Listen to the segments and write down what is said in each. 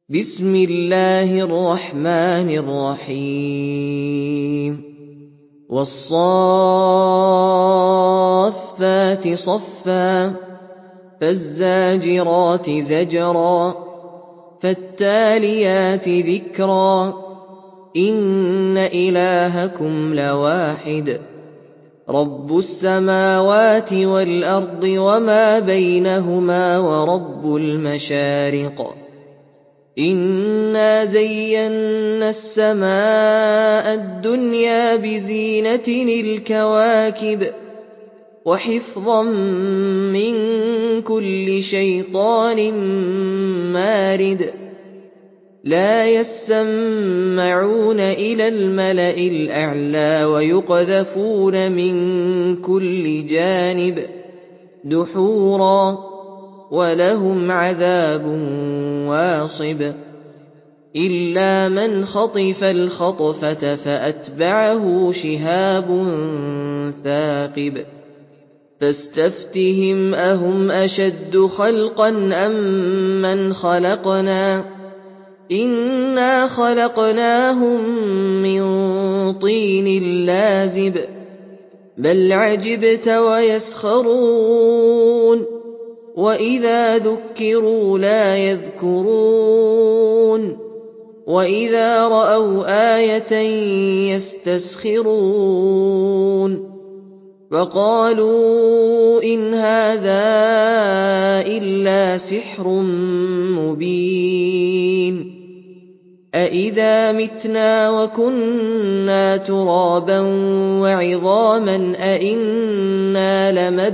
بسم الله الرحمن الرحيم والصافات صفا فالزاجرات زجرا فالتاليات ذكرا إن إلهكم لواحد رب السماوات والأرض وما بينهما ورب المشارق إنا زينا السماء الدنيا بزينة الكواكب وحفظا من كل شيطان مارد لا يسمعون إلى الملأ الأعلى ويقذفون من كل جانب دحورا ولهم عذاب واصب إلا من خطف الخطفة فأتبعه شهاب ثاقب فاستفتهم أهم أشد خلقا أم من خلقنا إنا خلقناهم من طين لازب بل عجبت ويسخرون وإذا ذكروا لا يذكرون وإذا رأوا آية يستسخرون وقالوا إن هذا إلا سحر مبين أإذا متنا وكنا ترابا وعظاما أإنا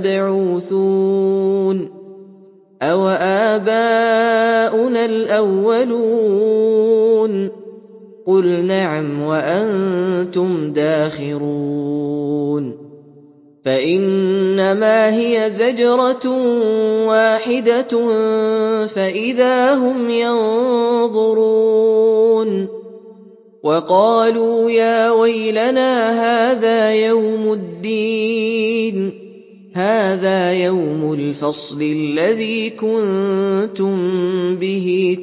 لمبعوثون أوآباؤنا الأولون قل نعم وأنتم داخرون فإنما هي زجرة واحدة فإذا هم ينظرون وقالوا يا ويلنا هذا يوم الفصل الذي كنتم به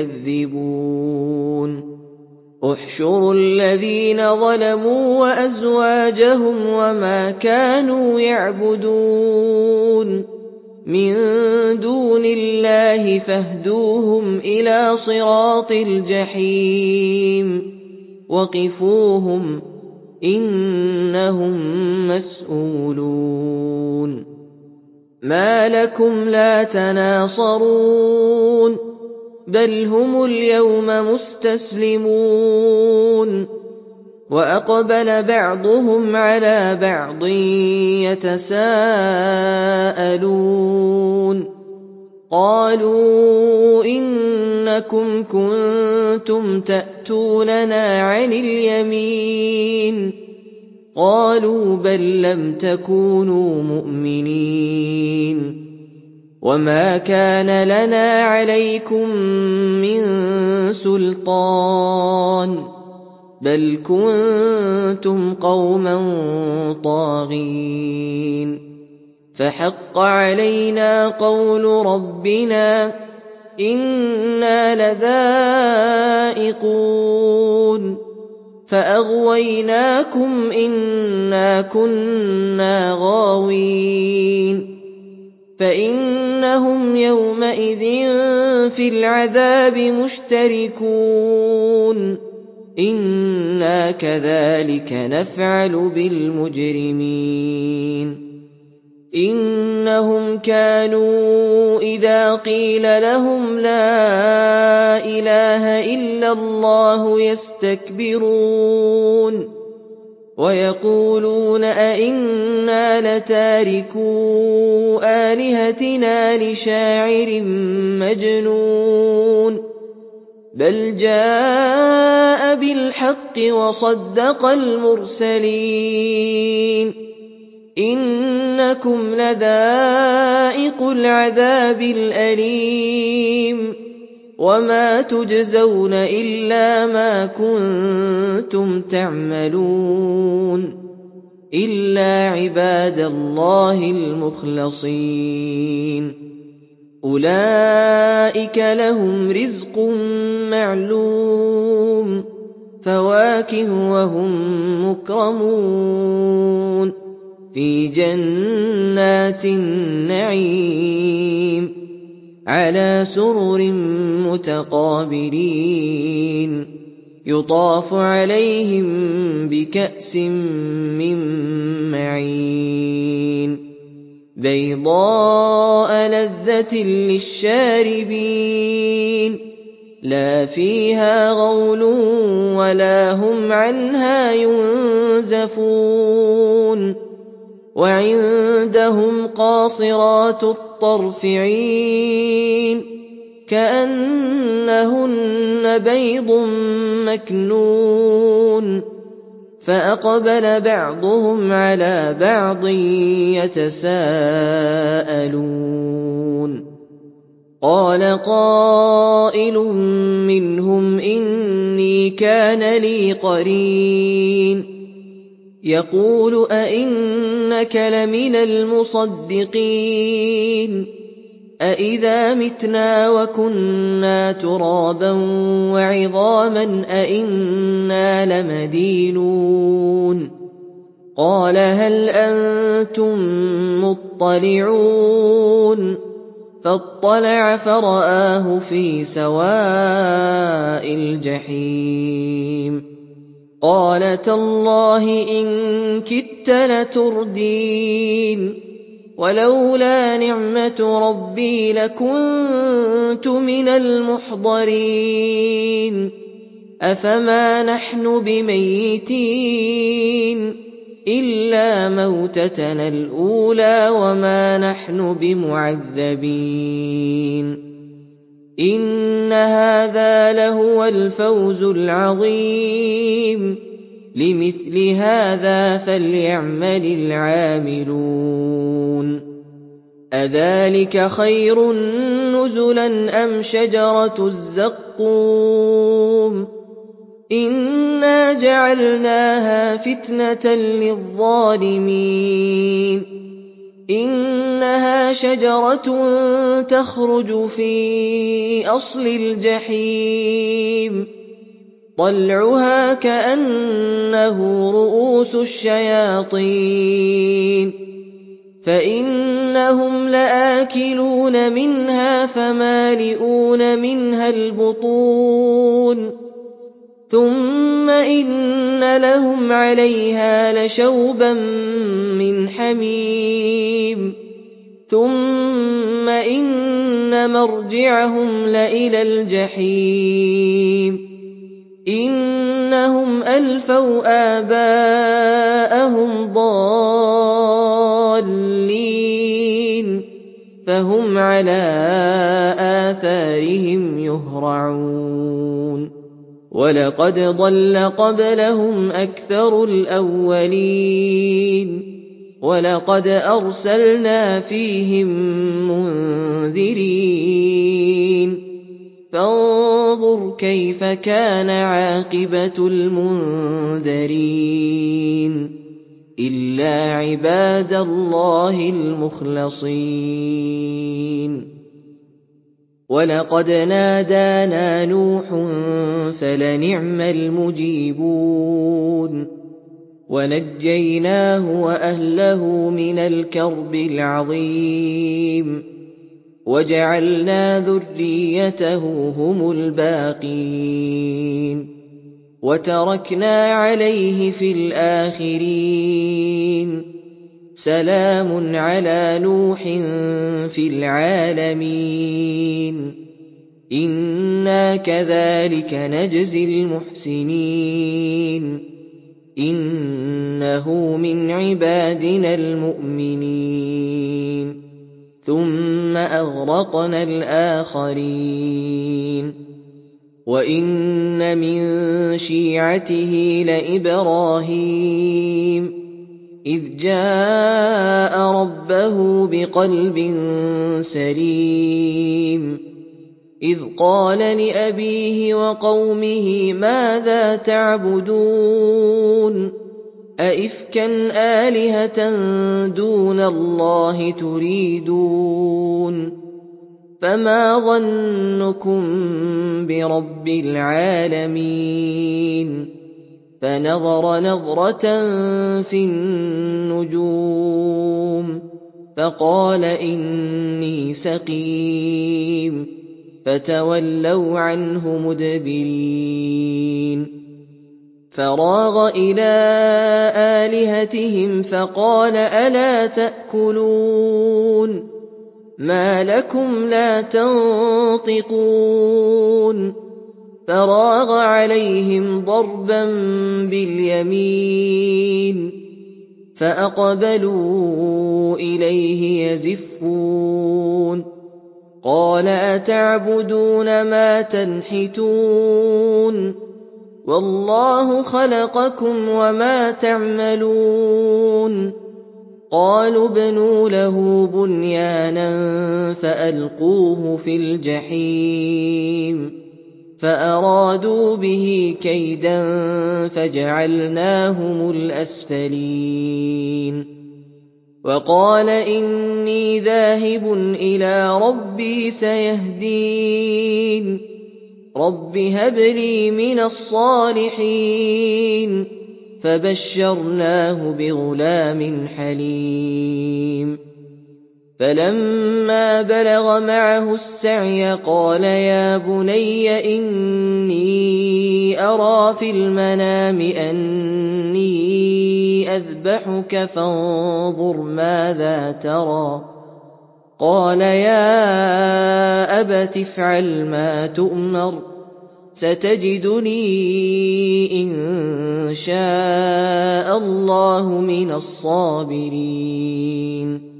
تكذبون احشروا الذين ظلموا وأزواجهم وما كانوا يعبدون من دون الله فاهدوهم إلى صراط الجحيم وقفوهم إنهم مسؤولون ما لكم لا تناصرون بل هم اليوم مستسلمون وأقبل بعضهم على بعض يتساءلون قالوا إنكم كنتم تأتوننا عن اليمين قالوا بل لم تكونوا مؤمنين وما كان لنا عليكم من سلطان بل كنتم قوما طاغين فحق علينا قول ربنا إنا لذائقون فأغويناكم إنا كنا غاوين فإنهم يومئذ في العذاب مشتركون إنا كذلك نفعل بالمجرمين إنهم كانوا إذا قيل لهم لا إله إلا الله يستكبرون ويقولون أئنا لتاركو آلهتنا لشاعر مجنون بل جاء بالحق وصدق المرسلين إنكم لذائقو العذاب الأليم وما تجزون إلا ما كنتم تعملون إلا عباد الله المخلصين أولئك لهم رزق معلوم فواكه وهم مكرمون في جنات النعيم على سرر متقابلين يطاف عليهم بكأس من معين بيضاء لذة للشاربين لا فيها غول ولا هم عنها ينزفون وعندهم قاصرات الطرف عين كأنهن بيض مكنون فأقبل بعضهم على بعض يتساءلون قال قائل منهم إني كان لي قرين يقول أئنك لمن المصدقين أئذا متنا وكنا ترابا وعظاما أئنا لمدينون قال هل أنتم مطلعون فاطلع فرآه في سواء الجحيم قال تالله إن كدت لتردين ولولا نعمة ربي لكنت من المحضرين أفما نحن بميتين إلا موتتنا الأولى وما نحن بمعذبين إن هذا لهو الفوز العظيم لمثل هذا فليعمل العاملون أذلك خير نزلا أم شجرة الزقوم إنا جعلناها فتنة للظالمين إنها شجرة تخرج في أصل الجحيم طلعها كأنه رؤوس الشياطين فإنهم لآكلون منها فمالئون منها البطون ثم إن لهم عليها لشوبا من حميم ثم إن مرجعهم لإلى الجحيم إنهم ألفوا آباءهم ضالين فهم على آثارهم يهرعون ولقد ضل قبلهم أكثر الأولين ولقد أرسلنا فيهم منذرين فانظر كيف كان عاقبة المنذرين إلا عباد الله المخلصين ولقد نادانا نوح فلنعم المجيبون ونجيناه وأهله من الكرب العظيم وجعلنا ذريته هم الباقين وتركنا عليه في الآخرين سلام على نوح في العالمين إنا كذلك نجزي المحسنين إنه من عبادنا المؤمنين ثم أغرقنا الآخرين وإن من شيعته لإبراهيم إذ جاء ربه بقلب سليم إذ قال لأبيه وقومه ماذا تعبدون أئفكا آلهة دون الله تريدون فما ظنكم برب العالمين فنظر نظرة في النجوم فقال إني سقيم فتولوا عنه مدبرين فراغ إلى آلهتهم فقال ألا تأكلون ما لكم لا تنطقون فراغ عليهم ضربا باليمين فأقبلوا إليه يزفون قال أتعبدون ما تنحتون والله خلقكم وما تعملون قالوا ابنوا له بنيانا فألقوه في الجحيم فأرادوا به كيدا فجعلناهم الأسفلين وقال إني ذاهب إلى ربي سيهدين رب هب لي من الصالحين فبشرناه بغلام حليم فلما بلغ معه السعي قال يا بني إني أرى في المنام أني أذبحك فانظر ماذا ترى قال يا أبت افعل ما تؤمر ستجدني إن شاء الله من الصابرين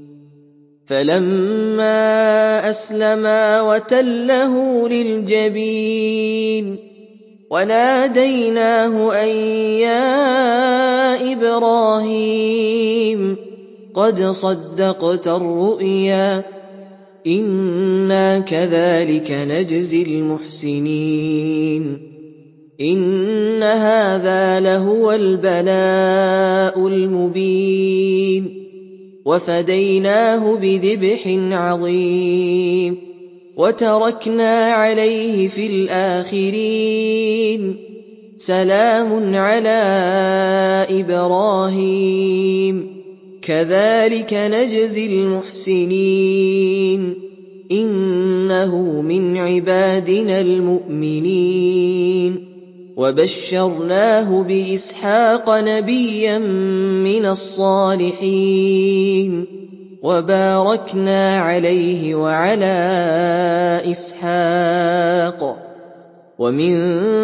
فلما أسلما وتله للجبين وناديناه أن يا إبراهيم قد صدقت الرؤيا إنا كذلك نجزي المحسنين إن هذا لهو البلاء المبين وفديناه بذبح عظيم وتركنا عليه في الآخرين سلام على إبراهيم كذلك نجزي المحسنين إنه من عبادنا المؤمنين وبشرناه بإسحاق نبيا من الصالحين وباركنا عليه وعلى إسحاق ومن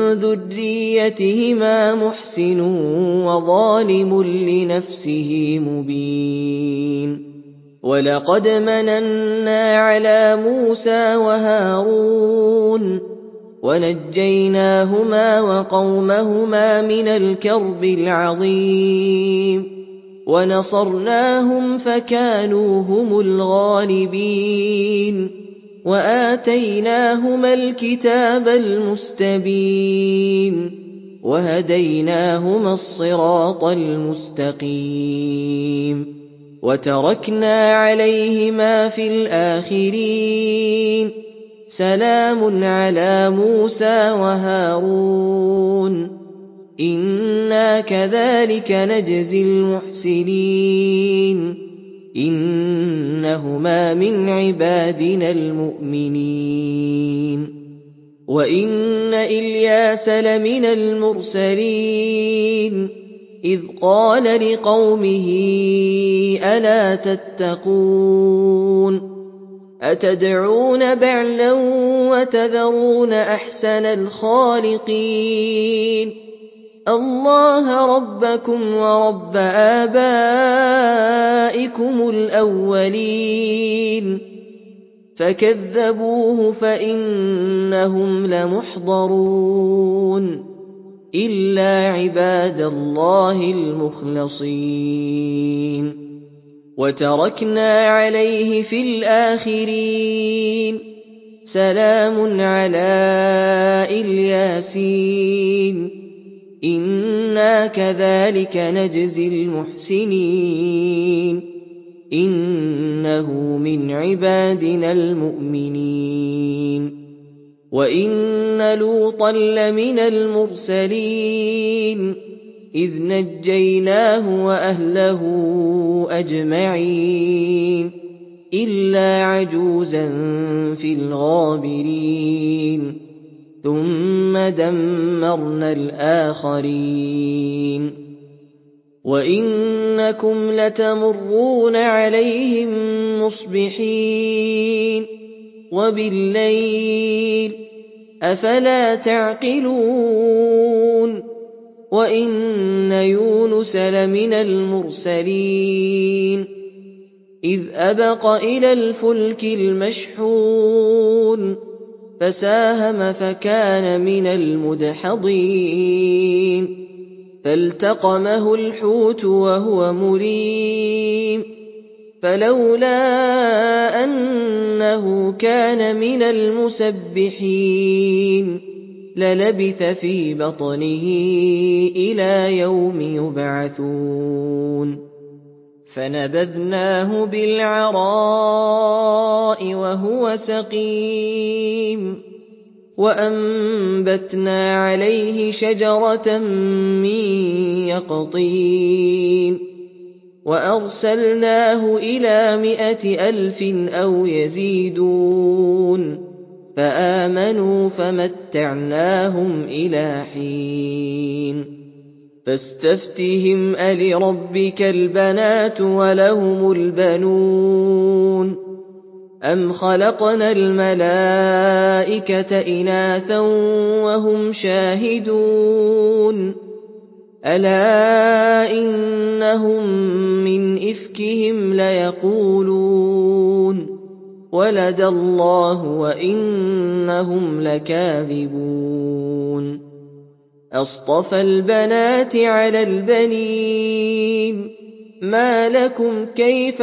ذريتهما محسن وظالم لنفسه مبين ولقد مننا على موسى وهارون ونجيناهما وقومهما من الكرب العظيم ونصرناهم فكانوا هم الغالبين وآتيناهما الكتاب المستبين وهديناهما الصراط المستقيم وتركنا عليهما في الآخرين سلام على موسى وهارون إنا كذلك نجزي المحسنين إنهما من عبادنا المؤمنين وإن إلياس لمن المرسلين إذ قال لقومه ألا تتقون أتدعون بعلا وتذرون أحسن الخالقين الله ربكم ورب آبائكم الأولين فكذبوه فإنهم لمحضرون إلا عباد الله المخلصين وتركنا عليه في الآخرين سلام على الياسين إنا كذلك نجزي المحسنين إِنَّهُ مِنْ عِبَادِنَا الْمُؤْمِنِينَ وَإِنَّ لُوطًا لَّمِنَ الْمُرْسَلِينَ إِذْ نَجَّيْنَاهُ وَأَهْلَهُ أَجْمَعِينَ إِلَّا عَجُوزًا فِي الْغَابِرِينَ ثُمَّ دَمَّرْنَا الْآخَرِينَ وَإِنَّكُمْ لَتَمُرُّونَ عَلَيْهِم مُّصْبِحِينَ وَبِاللَّيْلِ ۗ أَفَلَا تَعْقِلُونَ وَإِنَّ يُونُسَ لَمِنَ الْمُرْسَلِينَ إِذْ أَبَقَ إِلَى الْفُلْكِ الْمَشْحُونِ فَسَاهَمَ فَكَانَ مِنَ الْمُدْحَضِينَ فَالْتَقَمَهُ الْحُوتُ وَهُوَ مُلِيمٌ فَلَوْلَا أَنَّهُ كَانَ مِنَ الْمُسَبِّحِينَ لَلَبِثَ فِي بَطْنِهِ إِلَىٰ يَوْمِ يُبْعَثُونَ فَنَبَذْنَاهُ بِالْعَرَاءِ وَهُوَ سَقِيمٌ وَأَنبَتْنَا عَلَيْهِ شَجَرَةً مِّن يَقْطِينٍ وَأَرْسَلْنَاهُ إِلَىٰ 100,000 أَوْ يَزِيدُونَ فَآمَنُوا فَمَتَّعْنَاهُمْ إِلَىٰ حِينٍ فَاسْتَفْتِهِمْ أَلِرَبِّكَ الْبَنَاتُ وَلَهُمُ الْبَنُونَ أَمْ خَلَقْنَا الْمَلَائِكَةَ إِنَاثًا وَهُمْ شَاهِدُونَ أَلَا إِنَّهُم مِّنْ إِفْكِهِمْ لَيَقُولُونَ وَلَدَ اللَّهُ وَإِنَّهُمْ لَكَاذِبُونَ أَصْطَفَى الْبَنَاتِ عَلَى الْبَنِينَ مَا لَكُمْ كَيْفَ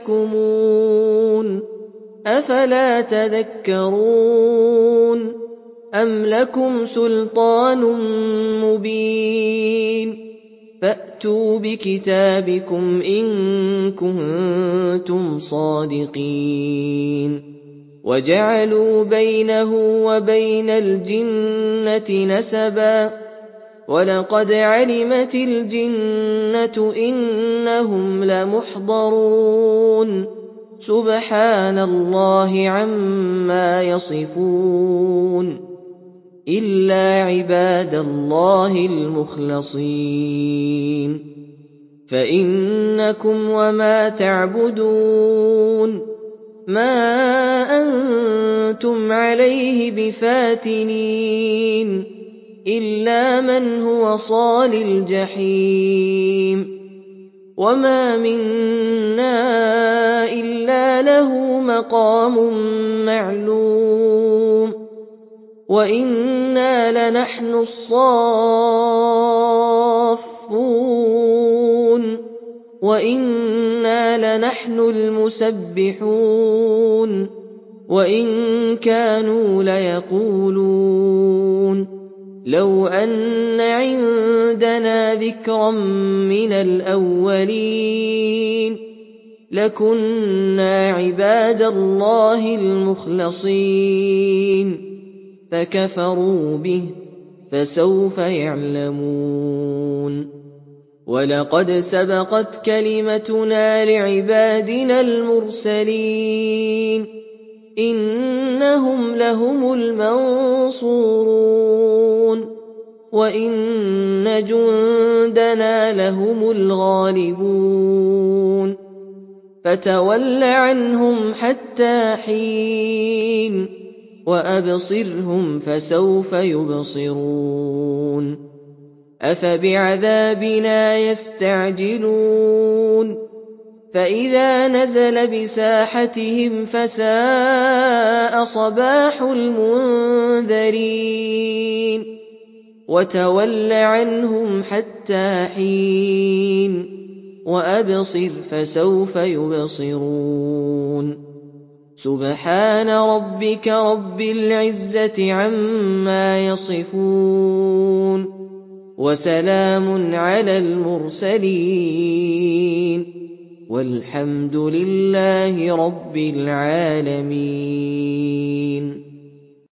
تَحْكُمُونَ أَفَلَا تَذَكَّرُونَ أَمْ لَكُمْ سُلْطَانٌ مُّبِينٌ فَأْتُوا بِكِتَابِكُمْ إِن كُنتُمْ صَادِقِينَ وَجَعَلُوا بَيْنَهُ وَبَيْنَ الْجِنَّةِ نَسَبًا وَلَقَدْ عَلِمَتِ الْجِنَّةُ إِنَّهُمْ لَمُحْضَرُونَ سُبْحَانَ اللَّهِ عَمَّا يَصِفُونَ إِلَّا عِبَادَ اللَّهِ الْمُخْلَصِينَ فَإِنَّكُمْ وَمَا تَعْبُدُونَ مَا أَنتُمْ عَلَيْهِ بِفَاتِنِينَ إِلَّا مَنْ هُوَ صَالِ الْجَحِيمِ وَمَا مِنَّا إِلَّا لَهُ مَقَامٌ مَّعْلُومٌ وَإِنَّا لَنَحْنُ الصَّافُّونَ وَإِنَّا لَنَحْنُ الْمُسَبِّحُونَ وَإِن كَانُوا لَيَقُولُونَ لَوْ أَنَّ عِندَنَا ذِكْرًا مِّنَ الْأَوَّلِينَ لَكُنَّا عِبَادَ اللَّهِ الْمُخْلَصِينَ فَكَفَرُوا بِهِ فَسَوْفَ يَعْلَمُونَ وَلَقَدْ سَبَقَتْ كَلِمَتُنَا لِعِبَادِنَا الْمُرْسَلِينَ إِنَّهُمْ لَهُمُ الْمَنصُورُونَ وَإِنَّ جُندَنَا لَهُمُ الْغَالِبُونَ فَتَوَلَّ عَنْهُمْ حَتَّىٰ حِينٍ وَأَبْصِرْهُمْ فَسَوْفَ يُبْصِرُونَ أَفَبِعَذَابِنَا يَسْتَعْجِلُونَ فَإِذَا نَزَلَ بِسَاحَتِهِمْ فَسَاءَ صَبَاحُ الْمُنذَرِينَ وَتَوَلَّ عَنْهُمْ حَتَّىٰ حِينٍ وَأَبْصِرْ فَسَوْفَ يُبْصِرُونَ سُبْحَانَ رَبِّكَ رَبِّ الْعِزَّةِ عَمَّا يَصِفُونَ وَسَلَامٌ عَلَى الْمُرْسَلِينَ وَالْحَمْدُ لِلَّهِ رَبِّ الْعَالَمِينَ.